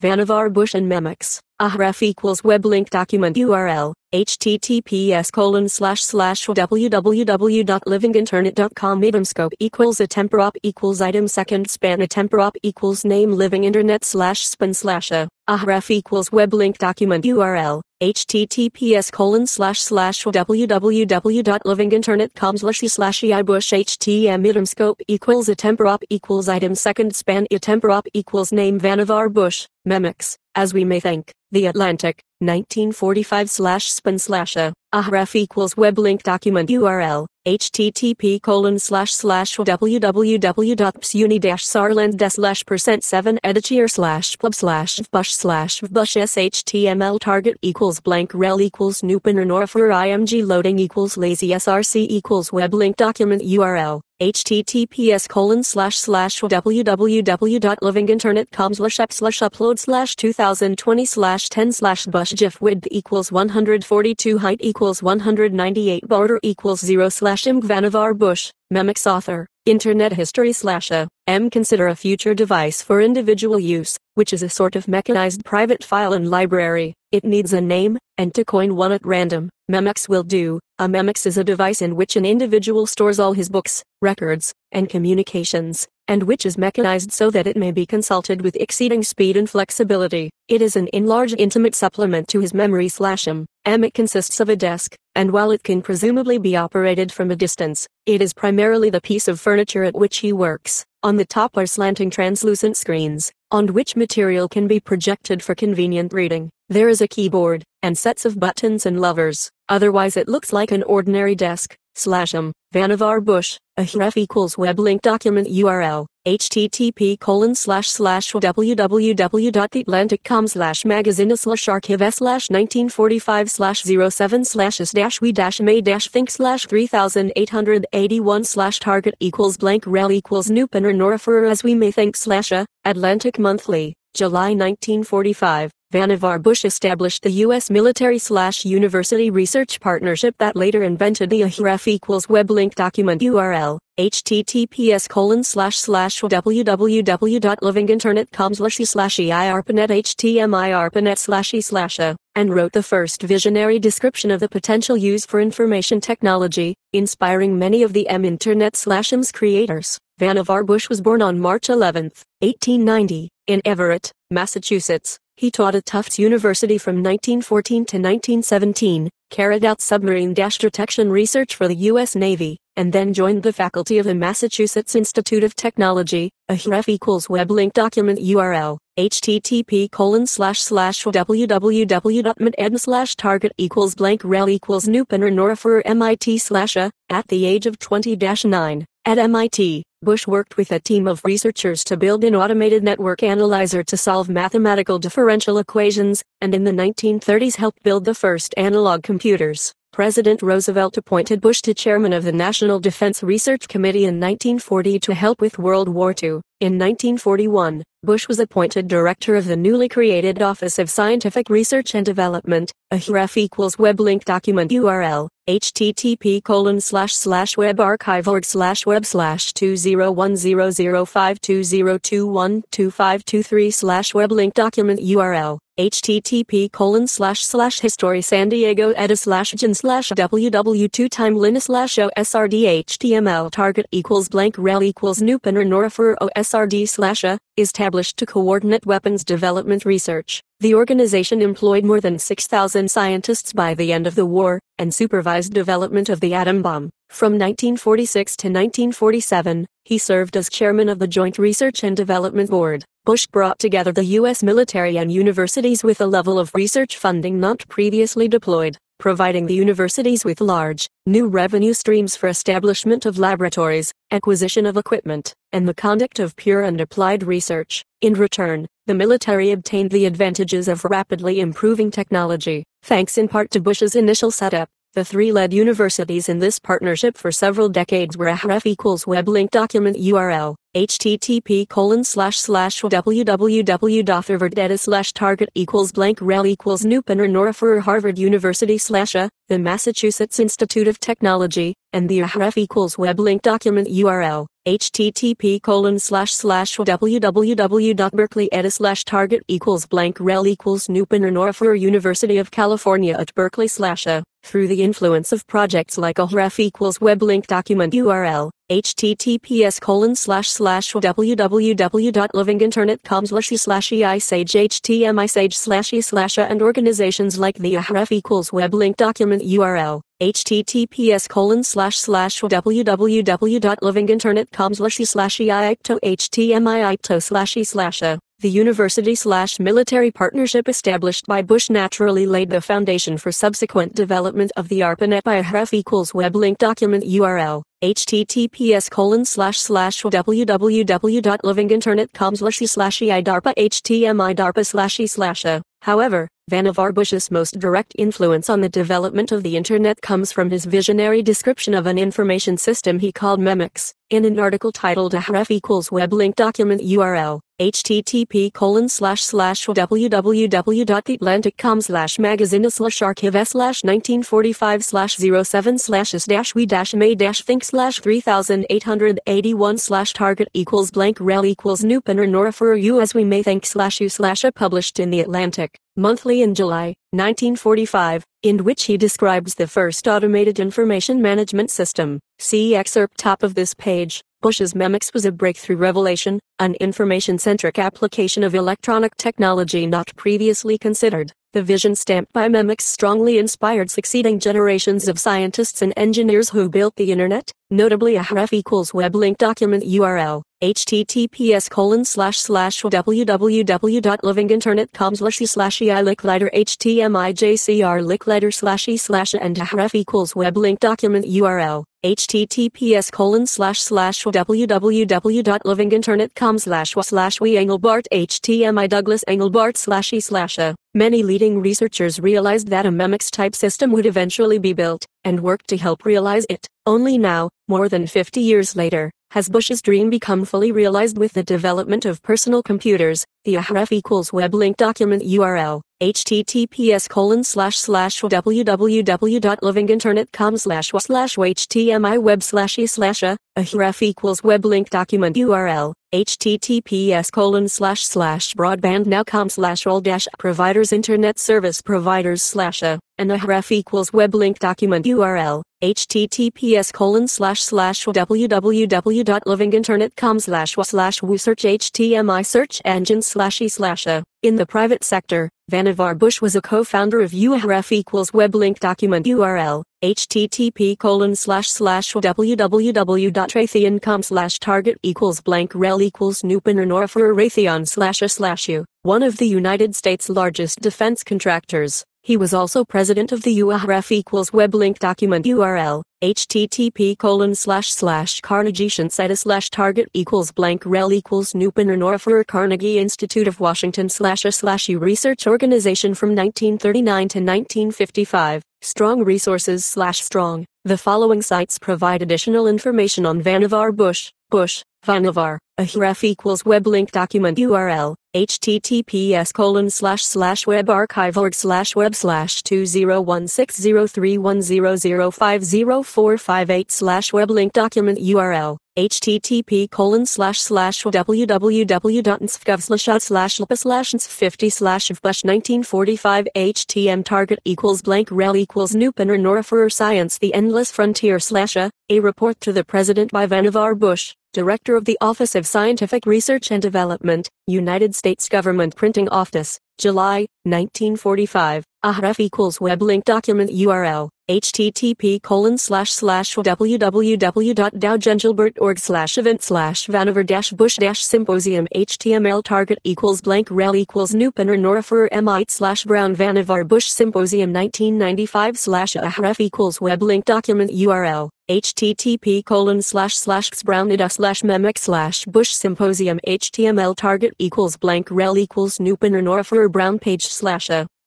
Vannevar Bush and Memex. Ahref equals web link document URL. https://www.livinginternet.com item scope equals a temporop equals item second span a temporop equals name living internet /span /a Ahref equals web link document URL. https://www.livinginternet.com/e/ibush htm item scope equals a temporop equals item second span a temporop equals name Vannevar Bush, Memex. As we may think, The Atlantic, 1945/span/a Ahref equals web link document URL. http://www.psuni-sarland/%7 editor/pub/bush html target equals blank rel equals nupenor for img loading equals lazy src equals web link document URL. https://www.livinginternet.com/app/upload/2020/10/bush gif width equals 142 height equals 198 border equals 0/img Vannevar Bush, Memex author, Internet history /a m consider a future device for individual use, which is a sort of mechanized private file and library. It needs a name, and to coin one at random, Memex will do. A Memex is a device in which an individual stores all his books, records, and communications, and which is mechanized so that it may be consulted with exceeding speed and flexibility. It is an enlarged intimate supplement to his memory /m. It consists of a desk, and while it can presumably be operated from a distance, it is primarily the piece of furniture at which he works. On the top are slanting translucent screens, on which material can be projected for convenient reading. There is a keyboard, and sets of buttons and levers. Otherwise it looks like an ordinary desk. /m. Vannevar Bush, Ahref equals web link document URL. http://www.atlantic.com/magazine/archive/1945/07/-we-think/3881/target equals blank rel equals nupenor for as we may think /a Atlantic Monthly, July 1945. Vannevar Bush established the U.S. military/university research partnership that later invented the Ahref equals web link document URL. https://www.livinginternet.com/e/iarpanet html/arpanet/e/a and wrote the first visionary description of the potential use for information technology, inspiring many of the Internet/M's creators. Vannevar Bush was born on March 11, 1890, in Everett, Massachusetts. He taught at Tufts University from 1914 to 1917, carried out submarine detection research for the U.S. Navy, and then joined the faculty of the Massachusetts Institute of Technology. Ahref equals web link document URL. http://www.mit/target equals blank rel equals nupenor for MIT/a. At the age of 20-9, at MIT, Bush worked with a team of researchers to build an automated network analyzer to solve mathematical differential equations, and in the 1930s helped build the first analog computers. President Roosevelt appointed Bush to chairman of the National Defense Research Committee in 1940 to help with World War II. In 1941, Bush was appointed director of the newly created Office of Scientific Research and Development. Ahref equals web link document URL. http://webarchive.org/web/20100520212523/web link document URL. http://story-san-diego-edit/gen/ww2-time-linus/osrd-html target equals blank rel equals nupenor for osrd/a established to coordinate weapons development research. The organization employed more than 6,000 scientists by the end of the war, and supervised development of the atom bomb. From 1946 to 1947, he served as chairman of the Joint Research and Development Board. Bush brought together the U.S. military and universities with a level of research funding not previously deployed, providing the universities with large, new revenue streams for establishment of laboratories, acquisition of equipment, and the conduct of pure and applied research. In return, the military obtained the advantages of rapidly improving technology, thanks in part to Bush's initial setup. The three led universities in this partnership for several decades were href equals web link document URL http://www.harvard.edu/target equals blank rel equals Nupinner Harvard University /a, the Massachusetts Institute of Technology, and the href equals web link document URL http://www.berkeley.edu/target equals blank rel equals Nupinner University of California at Berkeley /a. Through the influence of projects like href equals web link document URL https://www.livinginternet.com/e/eisage htmisage/e/a and organizations like the href equals web link document URL https://www.livinginternet.com/e/eipto htmiipto/e/a. The university/military partnership established by Bush naturally laid the foundation for subsequent development of the ARPANET by href equals web link document URL https://www.livinginternet.com/e/eidarpa htmidarpa/e/a. However, Vannevar Bush's most direct influence on the development of the Internet comes from his visionary description of an information system he called MEMIX, in an article titled href equals web link document URL http://www.theatlantic.com/magazine/archive/1945/07/think/3881/target equals blank rel equals Nupinner u as we may think/u/a published in The Atlantic Monthly in July 1945, in which he describes the first automated information management system. See excerpt top of this page. Bush's MEMIX was a breakthrough revelation, an information-centric application of electronic technology not previously considered. The vision stamped by MEMIX strongly inspired succeeding generations of scientists and engineers who built the Internet, notably href equals web link document URL https://www.livinginternet.com/e/eilicklider htmijcr/licklider/e/a and href equals web link document URL https://www.livinginternet.com/we Engelbart htmi Douglas Engelbart/e/a. Many leading researchers realized that a MEMIX-type system would eventually be built, and worked to help realize it. Only now, more than 50 years later, has Bush's dream become fully realized with the development of personal computers. The href equals web link document URL https://www.livinginternet.com/htmiweb/e/a href equals web link document URL https://broadbandnow.com/all-providers internet service providers/a and href equals web link document URL https://www.livinginternet.com/search htmi search engine/e/a. In the private sector, Vannevar Bush was a co-founder of href equals web link document URL http://www.raytheon.com/target equals blank rel equals Nupinner Raytheon/a/u, one of the United States' largest defense contractors. He was also president of the href equals web link document URL http://carnegie-Shinseta/target equals blank rel equals Nupinner Carnegie Institute of Washington/a/u research organization from 1939 to 1955. Strong resources/strong. The following sites provide additional information on Vannevar Bush. Vannevar, a href equals web link document URL https://webarchive.org/web/20160310050458/web link document URL http://www.nsfgov/lpa/50/vbush1945 htm target equals blank rel equals Nupinner Science The Endless Frontier/a report to the President by Vannevar Bush, Director of the Office of Scientific Research and Development, United States Government Printing Office, July, 1945. href equals web link document URL http://www.dowgengelbert.org/event/Vannevar-Bush-Symposium html target equals blank rel equals Nupinner emite/brown Vannevar Bush Symposium 1995/a href equals web link document URL http://xbrownida/memix/Bush Symposium html target equals blank rel equals Nupinner Brown page/a